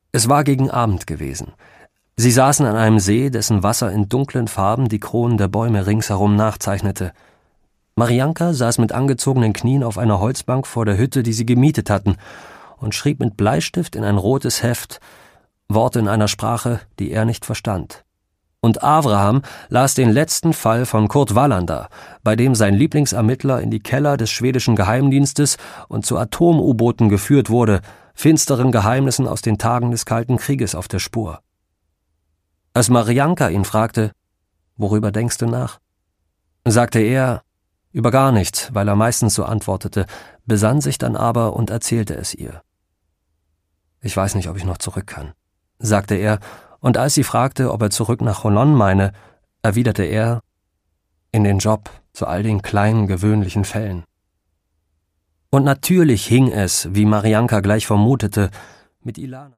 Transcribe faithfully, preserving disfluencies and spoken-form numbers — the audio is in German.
Es war gegen Abend gewesen. Sie saßen an einem See, dessen Wasser in dunklen Farben die Kronen der Bäume ringsherum nachzeichnete. Marianka saß mit angezogenen Knien auf einer Holzbank vor der Hütte, die sie gemietet hatten, und schrieb mit Bleistift in ein rotes Heft Worte in einer Sprache, die er nicht verstand. Und Avraham las den letzten Fall von Kurt Wallander, bei dem sein Lieblingsermittler in die Keller des schwedischen Geheimdienstes und zu Atom-U-Booten geführt wurde, finsteren Geheimnissen aus den Tagen des Kalten Krieges auf der Spur. Als Marianka ihn fragte, »Worüber denkst du nach?«, sagte er, »Über gar nichts«, weil er meistens so antwortete, besann sich dann aber und erzählte es ihr. »Ich weiß nicht, ob ich noch zurück kann«, sagte er, und als sie fragte, ob er zurück nach Holon meine, erwiderte er, »In den Job, zu all den kleinen, gewöhnlichen Fällen.« Und natürlich hing es, wie Marianka gleich vermutete, mit Ilana.